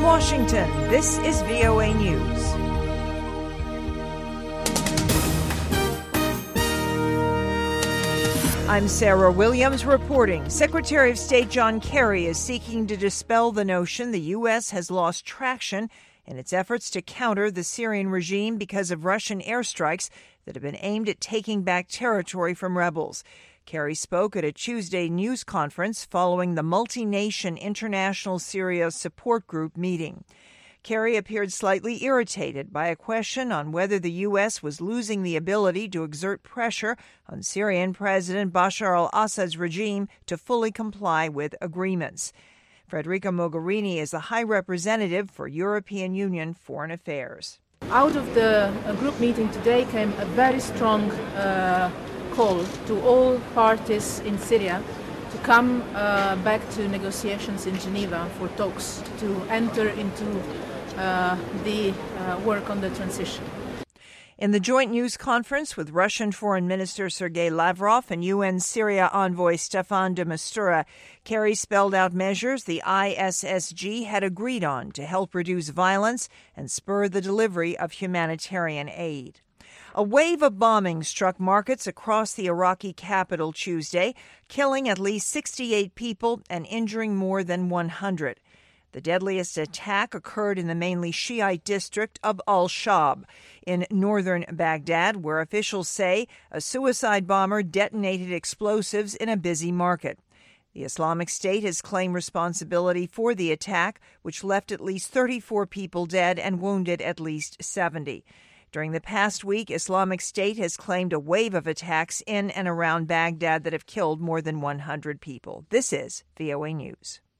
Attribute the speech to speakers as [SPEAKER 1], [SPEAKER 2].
[SPEAKER 1] From Washington, this is VOA News. I'm Sarah Williams reporting. Secretary of State John Kerry is seeking to dispel the notion the U.S. has lost traction in its efforts to counter the Syrian regime because of Russian airstrikes that have been aimed at taking back territory from rebels. Kerry spoke at a Tuesday news conference following the multi-nation International Syria Support Group meeting. Kerry appeared slightly irritated by a question on whether the U.S. was losing the ability to exert pressure on Syrian President Bashar al-Assad's regime to fully comply with agreements. Federica Mogherini is the High Representative for European Union Foreign Affairs.
[SPEAKER 2] Out of the group meeting today came a very strong call to all parties in Syria to come back to negotiations in Geneva for talks to enter into the work on the transition.
[SPEAKER 1] In the joint news conference with Russian Foreign Minister Sergei Lavrov and UN Syria envoy Staffan de Mistura, Kerry spelled out measures the ISSG had agreed on to help reduce violence and spur the delivery of humanitarian aid. A wave of bombing struck markets across the Iraqi capital Tuesday, killing at least 68 people and injuring more than 100. The deadliest attack occurred in the mainly Shiite district of Al-Shab in northern Baghdad, where officials say a suicide bomber detonated explosives in a busy market. The Islamic State has claimed responsibility for the attack, which left at least 34 people dead and wounded at least 70. During the past week, Islamic State has claimed a wave of attacks in and around Baghdad that have killed more than 100 people. This is VOA News.